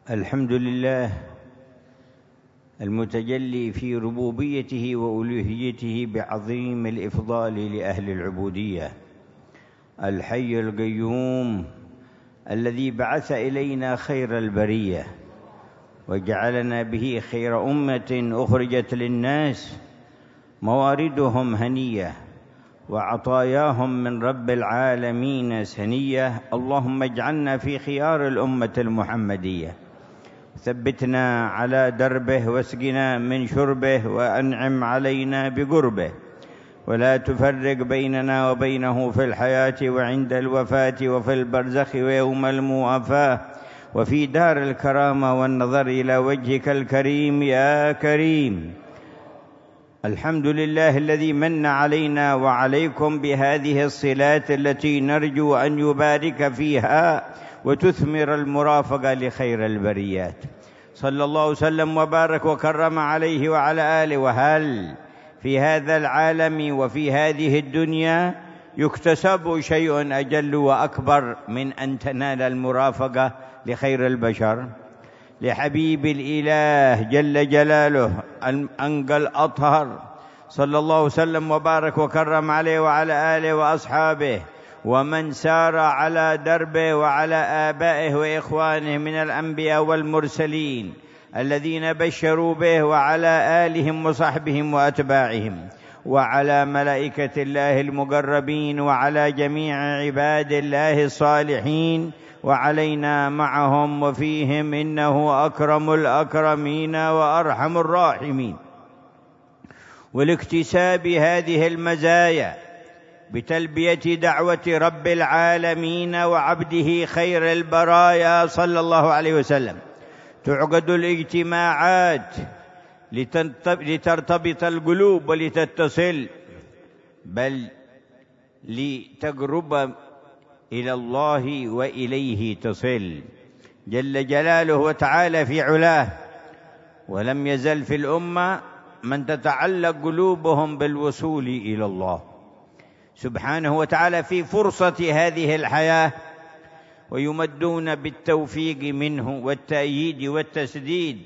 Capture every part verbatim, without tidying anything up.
الحمد لله المتجلي في ربوبيته وألوهيته بعظيم الإفضال لأهل العبودية، الحي القيوم الذي بعث إلينا خير البرية وجعلنا به خير أمة أخرجت للناس، مواردهم هنية وعطاياهم من رب العالمين سنية. اللهم اجعلنا في خيار الأمة المحمدية، ثبتنا على دربه واسقنا من شربه وأنعم علينا بقربه، ولا تفرق بيننا وبينه في الحياة وعند الوفاة وفي البرزخ ويوم الموافاة وفي دار الكرامة والنظر إلى وجهك الكريم يا كريم. الحمد لله الذي من علينا وعليكم بهذه الصلات التي نرجو أن يبارك فيها وتثمر المرافقة لخير البريات. صلى الله وسلم وبارك وكرم عليه وعلى آله. وهل في هذا العالم وفي هذه الدنيا يكتسب شيء أجل وأكبر من أن تنال المرافقة لخير البشر، لحبيب الإله جل جلاله الأنقى الأطهر، صلى الله وسلم وبارك وكرم عليه وعلى آله وأصحابه ومن سار على دربه وعلى آبائه وإخوانه من الأنبياء والمرسلين الذين بشروا به، وعلى آلهم وصحبهم وأتباعهم، وعلى ملائكة الله المقربين، وعلى جميع عباد الله الصالحين، وعلينا معهم وفيهم، إنه أكرم الأكرمين وأرحم الراحمين. ولاكتساب هذه المزايا بتلبية دعوة رب العالمين وعبده خير البرايا صلى الله عليه وسلم تعقد الاجتماعات لترتبط القلوب ولتتصل، بل لتقرب إلى الله وإليه تصل جل جلاله وتعالى في علاه. ولم يزل في الأمة من تتعلق قلوبهم بالوصول إلى الله سبحانه وتعالى في فرصة هذه الحياة، ويمدون بالتوفيق منه والتأييد والتسديد،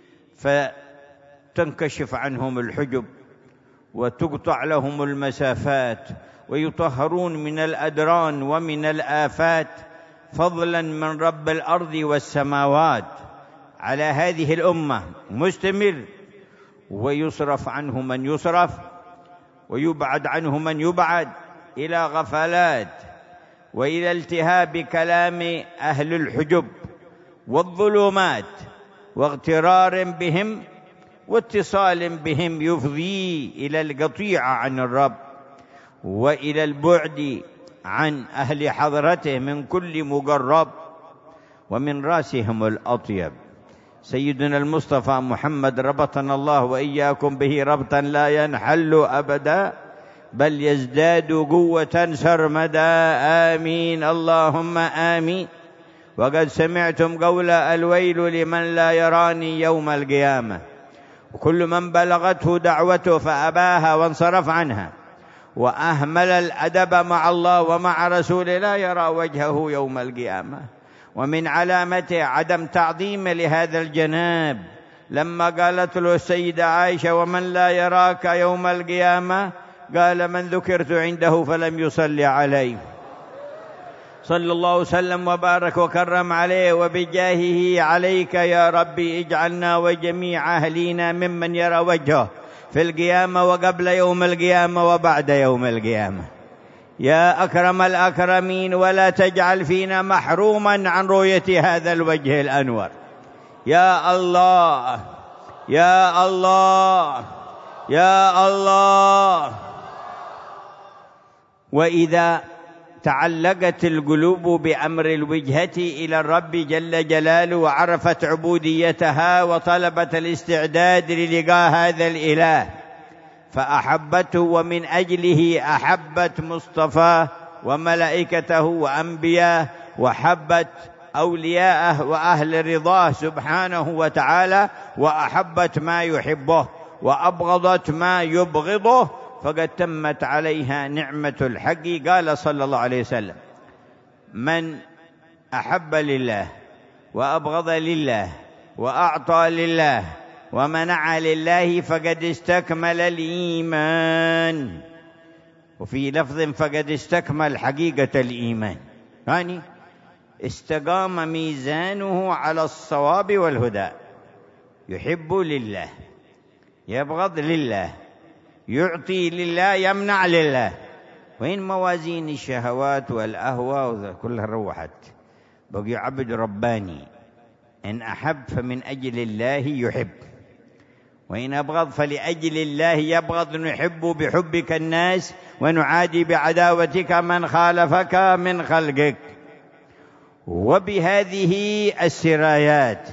فتنكشف عنهم الحجب وتقطع لهم المسافات، ويطهرون من الأدران ومن الآفات، فضلا من رب الأرض والسماوات على هذه الأمة مستمر، ويصرف عنه من يصرف ويبعد عنه من يبعد إلى غفلات وإلى التهاب كلام أهل الحجب والظلمات، واغترار بهم واتصال بهم يفضي إلى القطيعة عن الرب وإلى البعد عن أهل حضرته من كل مقرب، ومن راسهم الأطيب سيدنا المصطفى محمد، ربطنا الله وإياكم به ربطا لا ينحل أبدا بل يزداد قوة سرمدا. آمين اللهم آمين. وقد سمعتم قول الويل لمن لا يراني يوم القيامة، وكل من بلغته دعوته فأباها وانصرف عنها وأهمل الأدب مع الله ومع رسوله لا يرى وجهه يوم القيامة. ومن علامته عدم تعظيم لهذا الجناب، لما قالت له السيدة عائشة ومن لا يراك يوم القيامة، قال من ذكرت عنده فلم يصلي عليه، صلى الله وسلم وبارك وكرم عليه وبجاهه عليك يا ربي اجعلنا وجميع أهلينا ممن يرى وجهه في القيامة وقبل يوم القيامة وبعد يوم القيامة يا أكرم الأكرمين، ولا تجعل فينا محروما عن رؤية هذا الوجه الأنور يا الله يا الله يا الله. وإذا تعلقت القلوب بأمر الوجهة إلى الرب جل جلاله وعرفت عبوديتها وطلبت الاستعداد للقاء هذا الإله فأحبته، ومن أجله أحبت مصطفاه وملائكته وأنبياءه، وحبت أولياءه وأهل رضاه سبحانه وتعالى، وأحبت ما يحبه وأبغضت ما يبغضه، فقد تمت عليها نعمة الحق. قال صلى الله عليه وسلم من أحب لله وأبغض لله وأعطى لله ومنع لله فقد استكمل الإيمان. وفي لفظ فقد استكمل حقيقة الإيمان، يعني استقام ميزانه على الصواب والهدى. يحب لله، يبغض لله، يعطي لله، يمنع لله. وين موازين الشهوات والأهواء كلها روحت، بقي عبد رباني. إن أحب فمن أجل الله يحب، وإن أبغض فلأجل الله يبغض. نحب بحبك الناس ونعادي بعداوتك من خالفك من خلقك. وبهذه السرايات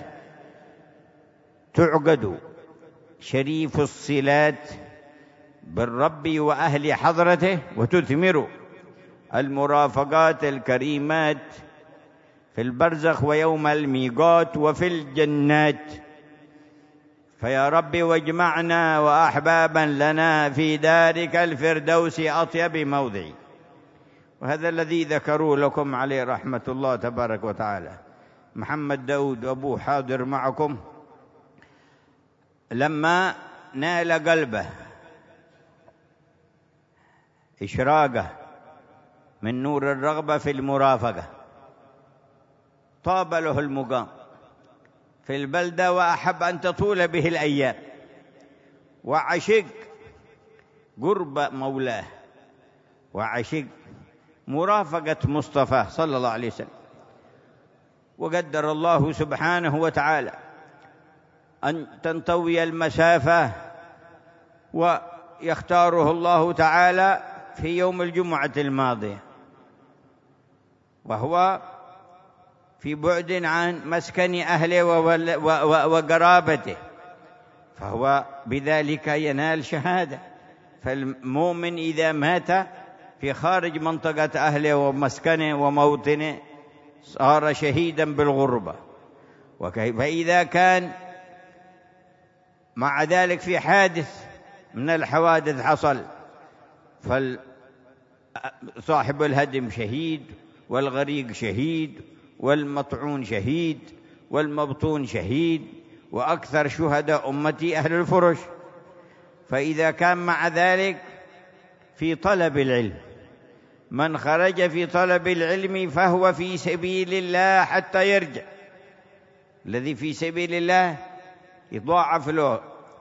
تعقد شريف الصلات بالرب وأهل حضرته، وتثمر المرافقات الكريمات في البرزخ ويوم الميقات وفي الجنات. فيا رب واجمعنا وأحبابا لنا في دارك الفردوس أطيب موضع. وهذا الذي ذكروا لكم عليه رحمة الله تبارك وتعالى. محمد داود أبوه حاضر معكم، لما نال قلبه إشراقه من نور الرغبة في المرافقة، طاب له المقام في البلدة وأحب أن تطول به الأيام، وعشق قرب مولاه، وعشق مرافقة مصطفى صلى الله عليه وسلم. وقدر الله سبحانه وتعالى أن تنطوي المسافة، ويختاره الله تعالى في يوم الجمعة الماضية، وهو في بعد عن مسكن أهله وقرابته، فهو بذلك ينال شهادة. فالمؤمن إذا مات في خارج منطقة أهله ومسكنه وموطنه صار شهيدا بالغربة. وكيف إذا كان مع ذلك في حادث من الحوادث حصل، فصاحب الهدم شهيد، والغريق شهيد، والمطعون شهيد، والمبطون شهيد، وأكثر شهداء أمتي أهل الفرش. فإذا كان مع ذلك في طلب العلم، من خرج في طلب العلم فهو في سبيل الله حتى يرجع. الذي في سبيل الله يضاعف له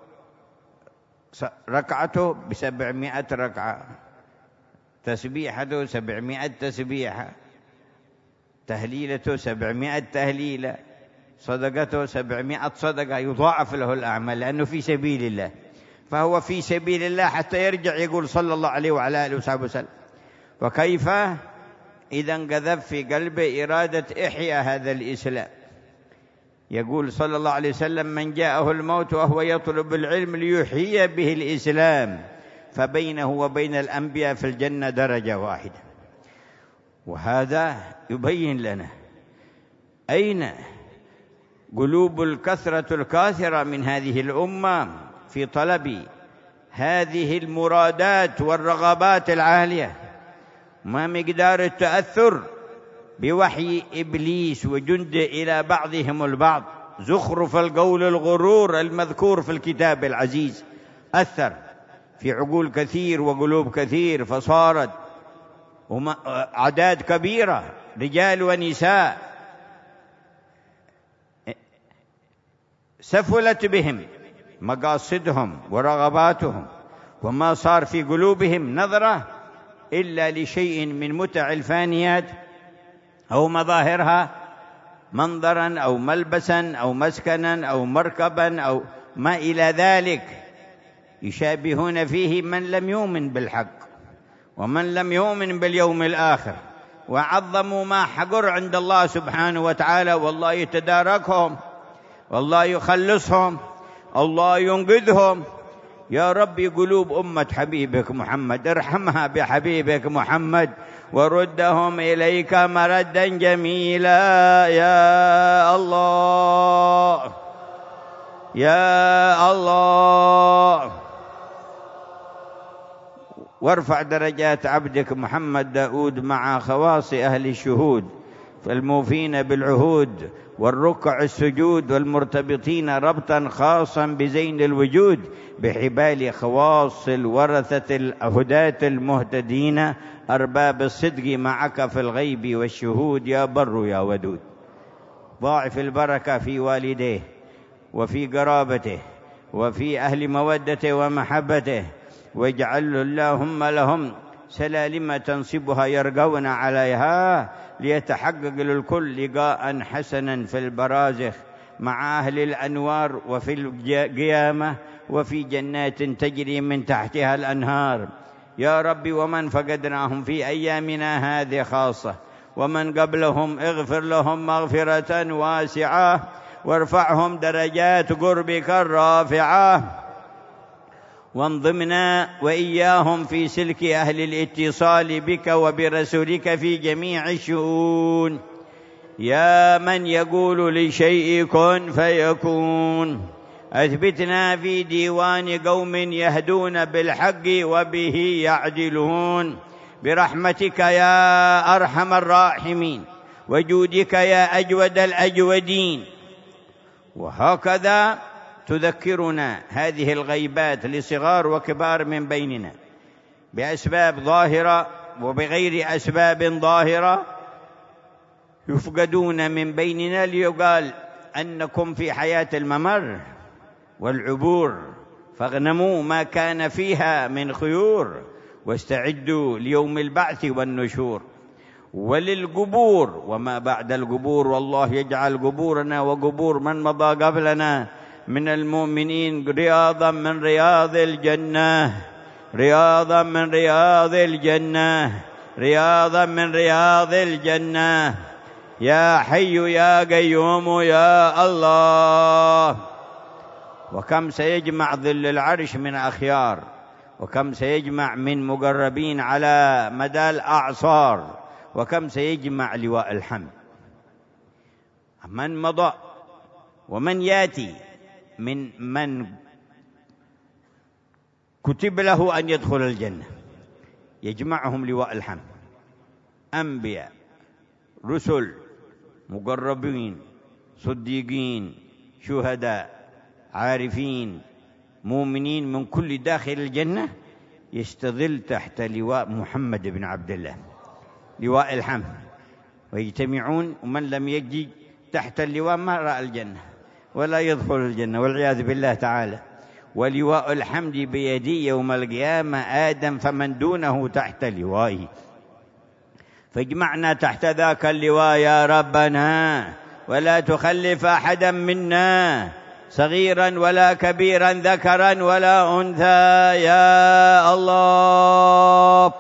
ركعته بسبعمائة ركعة، تسبيحته سبعمائة تسبيحة، تهليلته سبعمائة تهليلة، صدقته سبعمائة صدقة. يضاعف له الأعمال لأنه في سبيل الله، فهو في سبيل الله حتى يرجع. يقول صلى الله عليه وعلى آله وصحبه وسلم. وكيف إذا انقذف في قلبه إرادة إحياء هذا الإسلام؟ يقول صلى الله عليه وسلم: من جاءه الموت وهو يطلب العلم ليحيي به الإسلام فبينه وبين الأنبياء في الجنة درجة واحدة. وهذا يبين لنا أين قلوب الكثرة الكاثرة من هذه الأمة في طلب هذه المرادات والرغبات العالية، ما مقدار التأثر بوحي إبليس وجنده إلى بعضهم البعض. زخرف القول الغرور المذكور في الكتاب العزيز أثر في عقول كثير وقلوب كثير، فصارت أعداد كبيرة رجال ونساء سفلت بهم مقاصدهم ورغباتهم، وما صار في قلوبهم نظرة إلا لشيء من متع الفانيات أو مظاهرها، منظرا أو ملبسا أو مسكنا أو مركبا أو ما إلى ذلك، يشابهون فيه من لم يؤمن بالحق ومن لم يؤمن باليوم الآخر، وعظموا ما حقر عند الله سبحانه وتعالى. والله يتداركهم، والله يخلصهم، الله ينقذهم. يا ربي قلوب أمة حبيبك محمد ارحمها بحبيبك محمد، وردهم إليك مردا جميلا يا الله يا الله. وارفع درجات عبدك محمد داود مع خواص أهل الشهود فالموفين بالعهود والركع السجود والمرتبطين ربطا خاصا بزين الوجود بحبال خواص الورثة الهداة المهتدين أرباب الصدق معك في الغيب والشهود يا بر يا ودود. ضاعف البركة في والديه وفي قرابته وفي أهل مودته ومحبته، واجعل اللهم لهم سلالم تنصبها يرقون عليها ليتحقق للكل لقاء حسنا في البرازخ مع أهل الأنوار وفي القيامة وفي جنات تجري من تحتها الأنهار يا رب. ومن فقدناهم في أيامنا هذه خاصة ومن قبلهم اغفر لهم مغفرة واسعة وارفعهم درجات قربك الرافعة، وانضمنا وإياهم في سلك أهل الاتصال بك وبرسولك في جميع الشؤون يا من يقول لشيء كن فيكون. أثبتنا في ديوان قوم يهدون بالحق وبه يعدلون برحمتك يا أرحم الراحمين وجودك يا أجود الأجودين. وهكذا تذكرنا هذه الغيبات لصغار وكبار من بيننا بأسباب ظاهرة وبغير أسباب ظاهرة يفقدون من بيننا ليقال أنكم في حياة الممر والعبور، فاغنموا ما كان فيها من خيور واستعدوا ليوم البعث والنشور وللقبور وما بعد القبور. والله يجعل قبورنا وقبور من مضى قبلنا من المؤمنين رياضا من رياض الجنة، رياضا من رياض الجنة، رياضا من رياض الجنة يا حي يا قيوم يا الله. وكم سيجمع ظل العرش من أخيار، وكم سيجمع من مقربين على مدى الأعصار، وكم سيجمع لواء الحمد. من مضى ومن ياتي من من كتب له أن يدخل الجنة يجمعهم لواء الحمد، أنبياء رسل مقربين صديقين شهداء عارفين مؤمنين من كل داخل الجنة يستظل تحت لواء محمد بن عبد الله لواء الحمد، ويجتمعون ومن لم يجي تحت اللواء ما رأى الجنة ولا يدخل الجنة والعياذ بالله تعالى. ولواء الحمد بيدي يوم القيامة آدم فمن دونه تحت لوائه، فاجمعنا تحت ذاك اللواء يا ربنا ولا تخلف أحدا منا صغيرا ولا كبيرا ذكرا ولا أنثى يا الله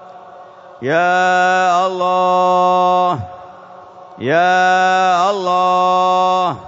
يا الله يا الله.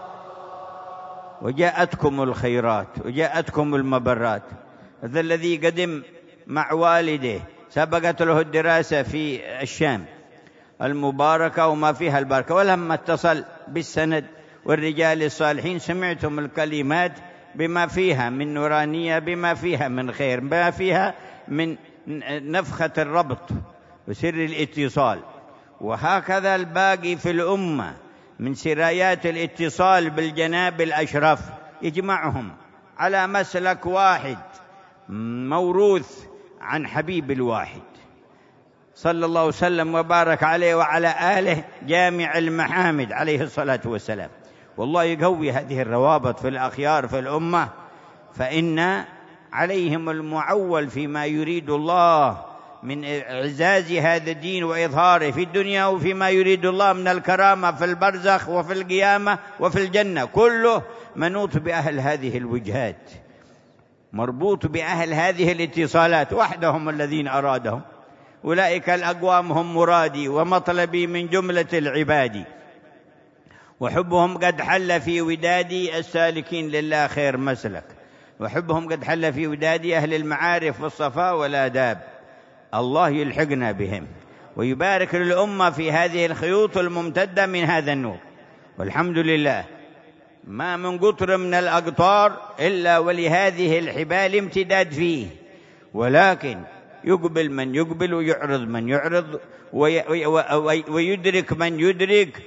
وجاءتكم الخيرات وجاءتكم المبرات. هذا الذي قدم مع والده سبقت له الدراسة في الشام المباركة وما فيها البركة، ولما اتصل بالسند والرجال الصالحين سمعتم الكلمات بما فيها من نورانية، بما فيها من خير، بما فيها من نفخة الربط وسر الاتصال. وهكذا الباقي في الأمة من سرايات الاتصال بالجناب الأشرف يجمعهم على مسلك واحد موروث عن حبيب الواحد صلى الله وسلم وبارك عليه وعلى آله جامع المحامد عليه الصلاة والسلام. والله يقوي هذه الروابط في الأخيار في الأمة، فإن عليهم المعول فيما يريد الله من إعزاز هذا الدين وإظهاره في الدنيا، وفيما يريد الله من الكرامة في البرزخ وفي القيامة وفي الجنة، كله منوط بأهل هذه الوجهات، مربوط بأهل هذه الاتصالات وحدهم الذين أرادهم. أولئك الأقوام هم مرادي ومطلبي من جملة العباد، وحبهم قد حل في ودادي السالكين لله خير مسلك، وحبهم قد حل في ودادي أهل المعارف والصفاء والآداب. الله يلحقنا بهم ويبارك للأمة في هذه الخيوط الممتدة من هذا النور. والحمد لله ما من قطر من الأقطار إلا ولهذه الحبال امتداد فيه، ولكن يقبل من يقبل ويعرض من يعرض ويدرك من يدرك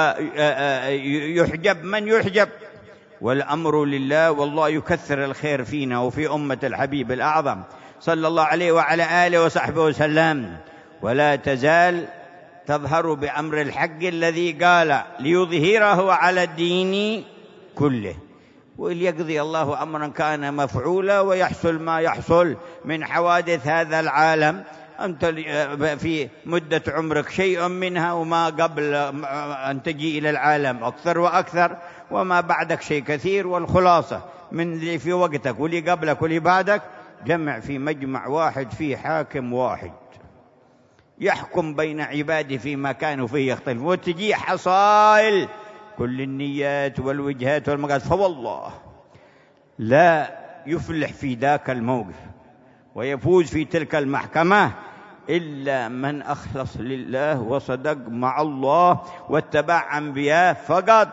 ويحجب من يحجب، والأمر لله، والله يكثر الخير فينا وفي أمة الحبيب الأعظم صلى الله عليه وعلى آله وصحبه وسلم. ولا تزال تظهر بأمر الحق الذي قال ليظهره على الدين كله، وليقضي الله أمرا كان مفعولا ويحصل ما يحصل من حوادث هذا العالم. أنت في مدة عمرك شيء منها، وما قبل أن تجي إلى العالم أكثر وأكثر، وما بعدك شيء كثير. والخلاصة من اللي في وقتك واللي قبلك واللي بعدك جمع في مجمع واحد فيه حاكم واحد يحكم بين عباده فيما كانوا فيه يختلفون، وتجي حصائل كل النيات والوجهات والمقاصد. فوالله لا يفلح في ذاك الموقف ويفوز في تلك المحكمة إلا من أخلص لله وصدق مع الله واتبع أنبياء فقط.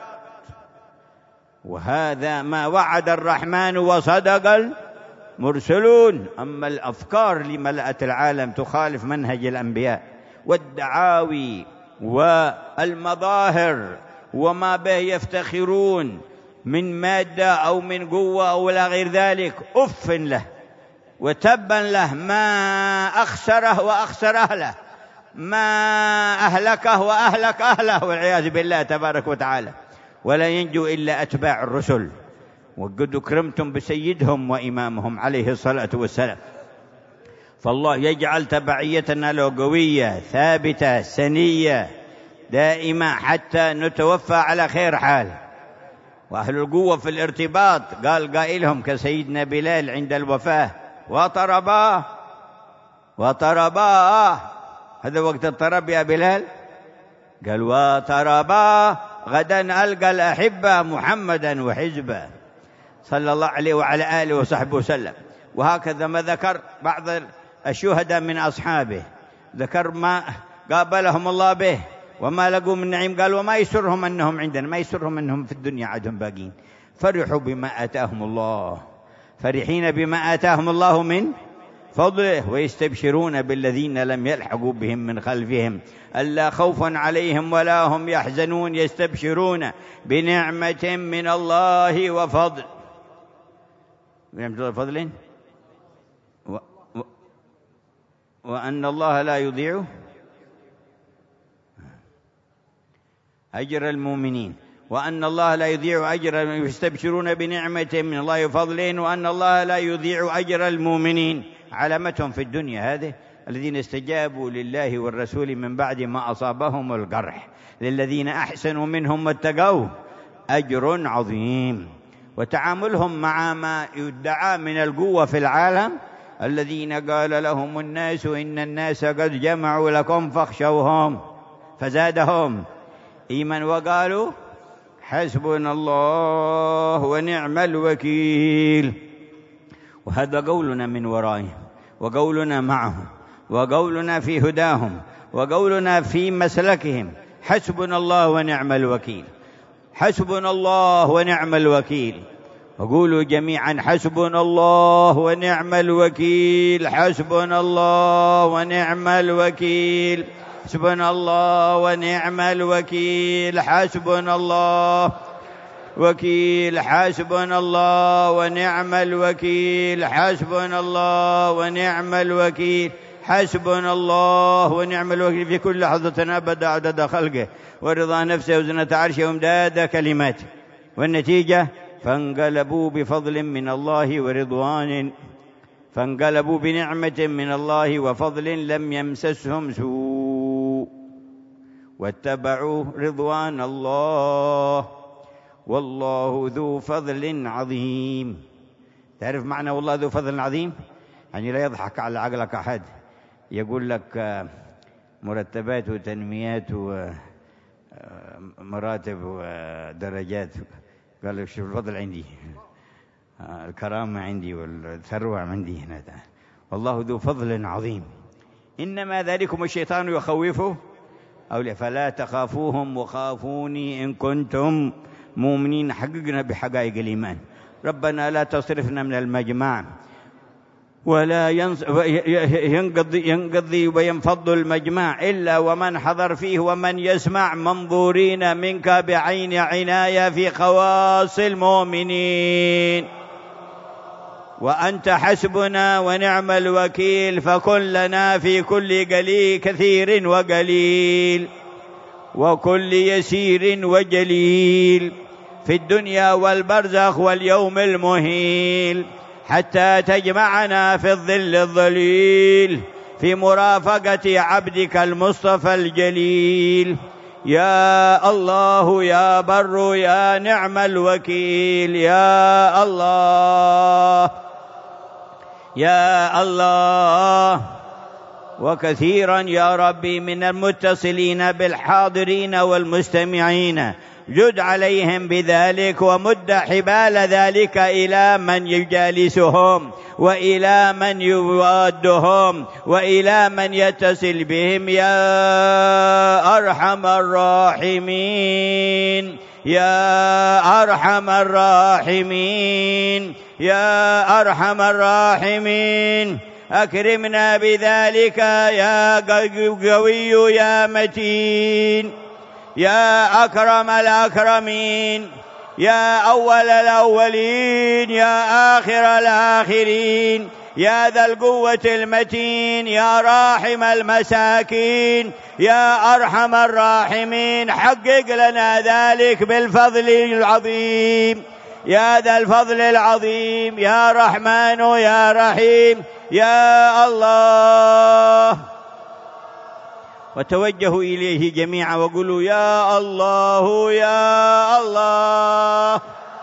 وهذا ما وعد الرحمن وصدق المرسلون. أما الأفكار اللي ملأت العالم تخالف منهج الأنبياء، والدعاوي والمظاهر وما به يفتخرون من مادة أو من قوة أو لا غير ذلك، أف له وتبا له، ما أخسره وأخسر أهله، ما أهلكه وأهلك أهله، والعياذ بالله تبارك وتعالى. ولا ينجو إلا أتباع الرسل، وقد أكرمتم بسيدهم وإمامهم عليه الصلاة والسلام. فالله يجعل تبعيتنا له قوية ثابتة سنية دائمة حتى نتوفى على خير حال. وأهل القوة في الارتباط قال قائلهم كسيدنا بلال عند الوفاة: وطرباه وطرباه. هذا وقت الطرب يا بلال؟ قال: وطرباه غدا ألقى الأحبة محمدا وحزبه صلى الله عليه وعلى آله وصحبه وسلم. وهكذا ما ذكر بعض الشهداء من أصحابه، ذكر ما قابلهم الله به وما لقوا من نعيم، قال: وما يسرهم أنهم عندنا، ما يسرهم أنهم في الدنيا عدهم باقين. فرحوا بما آتاهم الله، فرحين بما آتاهم الله من فضله، ويستبشرون بالذين لم يلحقوا بهم من خلفهم ألا خوف عليهم ولا هم يحزنون، يستبشرون بنعمة من الله وفضل. بنعمة فضل و... و... وأن الله لا يضيع أجر المؤمنين، وأن الله لا يضيع أجر، يستبشرون بنعمة من الله وفضل، وأن الله لا يضيع أجر المؤمنين. علامتهم في الدنيا هذه الذين استجابوا لله والرسول من بعد ما أصابهم القرح، للذين أحسنوا منهم واتقوا أجر عظيم. وتعاملهم مع ما يدعى من القوة في العالم، الذين قال لهم الناس إن الناس قد جمعوا لكم فاخشوهم فزادهم إيمانا وقالوا حسبنا الله ونعم الوكيل. وهذا قولنا من ورائهم، وقولنا معهم، وقولنا في هداهم، وقولنا في مسلكهم: حسبنا الله ونعم الوكيل، حسبنا الله ونعم الوكيل. وقولوا جميعا: حسبنا الله ونعم الوكيل، حسبنا الله ونعم الوكيل، حسبنا الله ونعم الوكيل، حسبنا الله وكيل، حسبنا الله ونعم الوكيل، حسبنا الله ونعم الوكيل، حسبنا الله ونعم الوكيل في كل لحظة أبدا عدد خلقه ورضا نفسه وزنة عرشه وامداد كلماته. والنتيجة: فانقلبوا بفضل من الله ورضوان، فانقلبوا بنعمة من الله وفضل لم يمسسهم سوء واتبعوا رضوان الله والله ذو فضل عظيم. تعرف معنى والله ذو فضل عظيم؟ يعني لا يضحك على عقلك أحد يقول لك مرتبات وتنميات ومراتب ودرجات، قال لك شوف الفضل عندي، الكرامة عندي والثروة عندي هنا. والله ذو فضل عظيم. إنما ذلكم الشيطان يخوفه أولياء فلا تخافوهم وخافوني إن كنتم مؤمنين. حققنا بحقائق الإيمان. ربنا لا تصرفنا من المجمع ولا ينقضي, ينقضي وينفض المجمع إلا ومن حضر فيه ومن يسمع منظورين منك بعين عناية في خواص المؤمنين. وأنت حسبنا ونعم الوكيل، فكن لنا في كل قليل كثير وقليل وكل يسير وجليل في الدنيا والبرزخ واليوم المهيل، حتى تجمعنا في الظل الظليل في مرافقة عبدك المصطفى الجليل. يا الله يا بر يا نعم الوكيل، يا الله يا الله. وكثيرا يا ربي من المتصلين بالحاضرين والمستمعين جد عليهم بذلك، ومد حبال ذلك إلى من يجالسهم وإلى من يوادهم وإلى من يتصل بهم، يا أرحم الراحمين يا أرحم الراحمين يا أرحم الراحمين. أكرمنا بذلك يا قوي يا متين، يا أكرم الأكرمين، يا أول الأولين، يا آخر الآخرين، يا ذا القوة المتين، يا راحم المساكين، يا أرحم الراحمين. حقق لنا ذلك بالفضل العظيم، يا ذا الفضل العظيم، يا رحمن يا رحيم يا الله. وتوجهوا إليه جميعا وقولوا يا الله يا الله.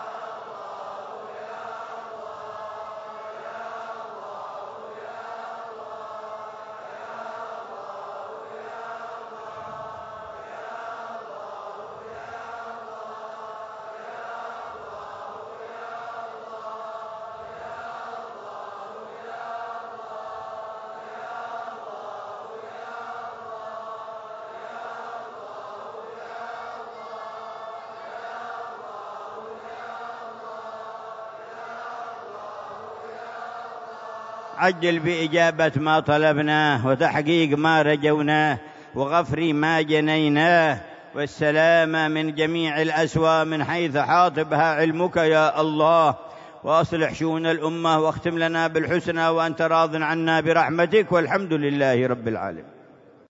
عجل بإجابة ما طلبناه وتحقيق ما رجوناه وغفر ما جنيناه، والسلامة من جميع الأسوأ من حيث حاطبها علمك يا الله. وأصلح شؤون الأمة واختم لنا بالحسنى وأنت راض عنا برحمتك، والحمد لله رب العالمين.